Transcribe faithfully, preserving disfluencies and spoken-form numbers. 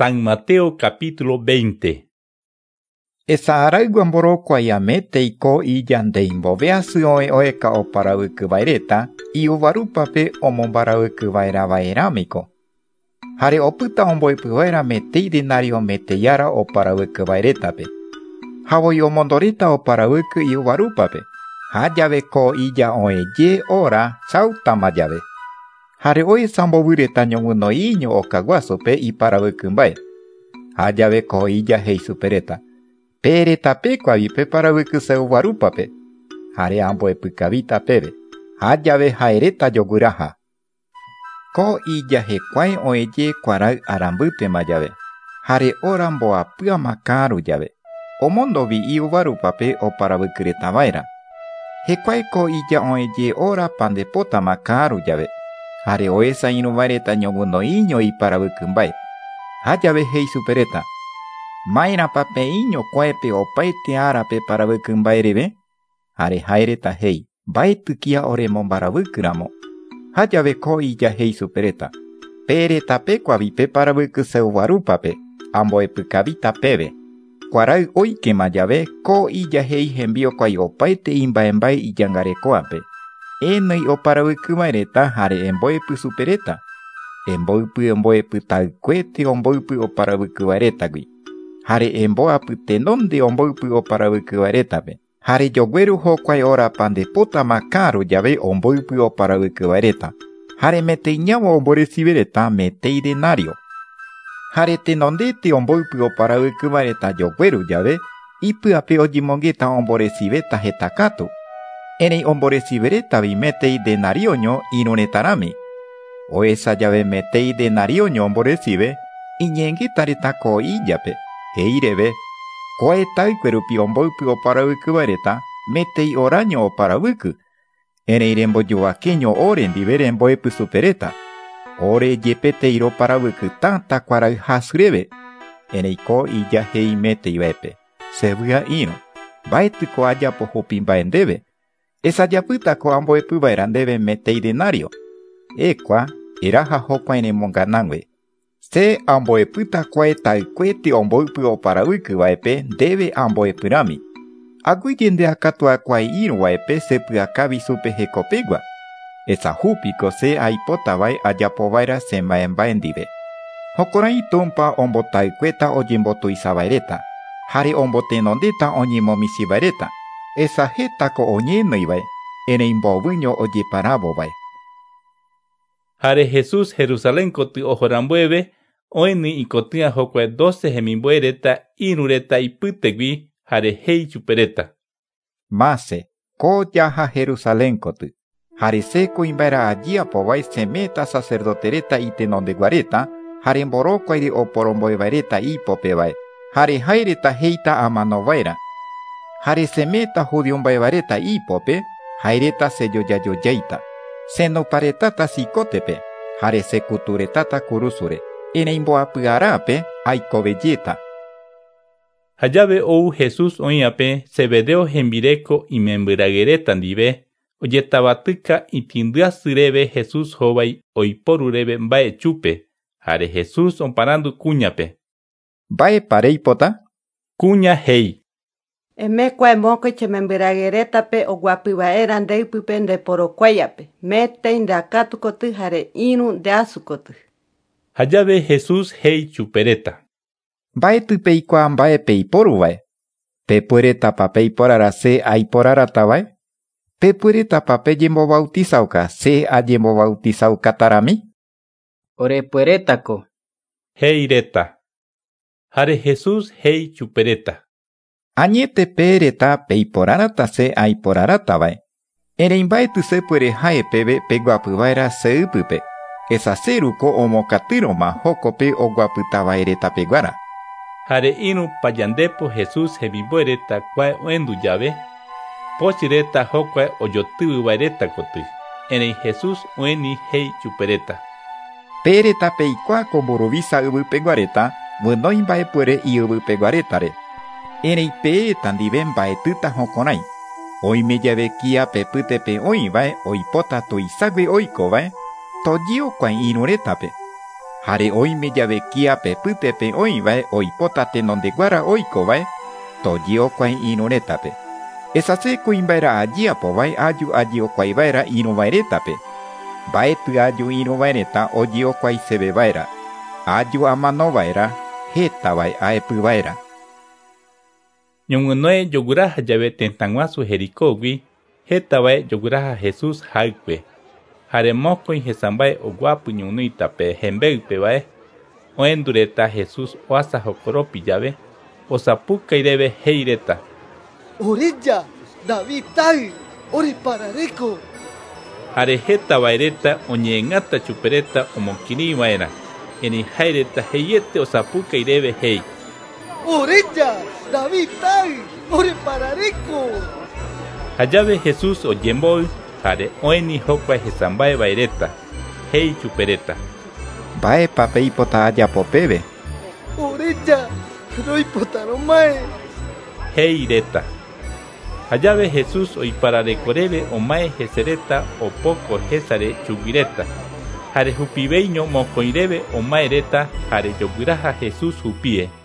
San Mateo capítulo veinte. Esa araiguamborokua yameteiko iyandeimboveasy oe oeka oparavykyvaireta iuvarupape omombaravykyvairavairámiko. Jare opyta ombo'epyva'erã metei denario meteiára oparavykyvairétape. Havoi omondoreta oparavyky iuvarúpape. Ha jave ko ija oẽje óra cháutama jave. Jare oesa mbovýreta ñoguinoiño okaguasupe iparavyky mbae. Ha jave ko ija jei supereta: peretapekuavi peparavykyse uvarúpape. Jare ambo'epykavíta peve. Ha jave ha'eréta joguýraha. Ko ija hekuái oẽje kuarái arambýpema jave. Jare óra mboapyama ka'aru jave. Omóndovi iuvarúpape oparavykyretava'erã. Hekuái ko ija oẽje óra pandepótama ka'aru jave. Jare oesa irũvaireta ñoguinoiño iparavyky mbae. Ha jave hei supereta: maírãpa peĩño kuépe opaite árape paravyky mbae reve? Jare ha'eréta hei: mbaetý kia oremombaravykyrámo. Ha jave ko ija hei supereta: peretapekuavi peparavykyse uvarúpape, ambo'epykavíta peve. Kuarái oikema jave, ko ija hei hembiokuái opaite imbaembae ijangarekóape. Enýi oparavykyva'ereta jare embo'epy supereta. Emboypy ombo'epytaykue omboypy oparavykyva'eretagui. Jare embo'apy tenonde omboypy oparavykyva'eretape. Jare jogueru hokua óra pandepótama ka'aru jave omboypy oparavykyva'ereta. Jare meteiñavo omboresivereta metei denario. Jare tenondete omboypy oparavykyva'ereta jogueru jave, ipy'ape ojemongeta omboresiveta hetakatu. Erei omboresiverétavi metei denarioño irũretarãmi. Oesa jave metei denarioño omboresive, iñeengeta ko ijape, hei reve: ko'etaykue rupi omboypy oparavykyva'ereta metei oraño oparavyky. Erei rembojovakeño ore ndive rembo'epy supereta. Ore jepete iroparavyky täta kuarái hasy reve. Erei ko ija hei meteiva'épe: chevy'a irũ, mba'étyko ajapo hupi mbae ndéve. Esajapýta ko ambo'epyva'erã ndéve metei denario. Ekua, eraha hokõi remonganãgue. Se ambo'epýta ko'etaykue omboypy oparavykyva'épe ndéve ambo'epyrámi. Aguyje ndeakatuakuái irũva'épe sepy'akávi supe hekopegua. Esa húpiko se aipotavai ajapova'erã che mbaembae ndive. Jukurai Tumpa ombotaykue ojembotuisava'ereta, jare ombotenondeta oñemomisiva'ereta. Esa hétako oñeñýivae, erei mbovyño ojeparavovai. Jare Jesús Jerusalén koty oho rambueve, oĩny ikotýã hokue doce hemimbo'e irũreta ipytegui, jare hei chupereta: Mase, ko jaha Jerusalén koty. Jare se kuimba'erã aji apovai cheméta sacerdotereta itenondeguareta, jare mborokuaire oporomboevaireta ipopevae, jare haireta heita amanova'erã. Jare cheméta judiomba'evareta ípope, haireta chejojajojáita. Chenoparetáta chikótepe, jare chekuturetáta kurusúre. Erei mboapyarápe aikovejéta. Ha jave ou Jesús oĩape Zebedeo hembireko imembyraguereta ndive, ojetavatýka itĩndyasy reve Jesús hóvai oiporu reve mba'echupe, jare Jesús oparándu kuñape: mba'épa reipota? Kuña hei: Emekuae mokõi chemembyraguerétape oguapyva'erã ndeýpype ndeporokuáiape, métei ndeakatu koty jare irũ ndeasu koty. Ha jave Jesús hei chupereta: Mbaetý peikuaa mba'épe iporúvae. Pepueretapa peiporara che aiporaratavae? Pepueretapa pejembovautizauka che ajembovautizaukatarami? Orepuerétako, heireta. Jare Jesús hei chupereta: Añete pereta peiporárata che aiporaratavae. Erei mbaetý chepuere ha'e peve peguapyva'erã che ypýpe. Esa cheruko omokatýroma hókope oguapytavairetapeguára. Jare irũ pajandepo Jesús hemimbo'ereta kuae oendu jave, pochyreta hokua ojotyvyva'ereta koty. Erei Jesús oĩni hei chupereta: Pereta peikuaa ko mburuvicha yvypeguareta vynói mba'epuere iyvypeguaretare. Erei peeta ndive mbaetýta hokorãi. Oime jave kia pepýtepe oĩvae oipota tuiságue oikovae, tojiokuãi irũretápe. Jare oime llave kiape pytepe oïvae oipota tenondeguára oikovae toji okuãi inu rétape. Esase kuimba'erã ajíapovai aju aji okuaiva'erã irũvaerétape. Mbaety aju irũvaerẽta oji okuai seveva'erã. Aju amanova'erã hétavai aepyva'erã. Ñoguinoe joguýraha jave tëtaguasu Jericógui, hétavae joguýraha Jesús haýkue. Jare mokõi hesãmbae oguapy ñonoítape hembe'ýpevae, oendu reta Jesús oasa jokoropi jave, osapukái reve he'i reta: Oreja, David ta'i, oreparareko. Jare hétavaireta oñe'ẽngata chupe reta omokirĩva'erã, erei jae reta heiete osapukái reve he'i: Oreja, David ta'i, oreparareko. Jajave Jesús ojembo'y jare oĩni hokua hesãmbaevaireta, he'i chupe reta: Mba'épa peipota ajapo péve? Oreja, roipotarõmae, he'i reta. Jajave Jesús oiparareko reve omae hese reta opoko hésare chugui reta, jare hupiveiño mokõi reve omae reta jare joguýraha Jesús hupie.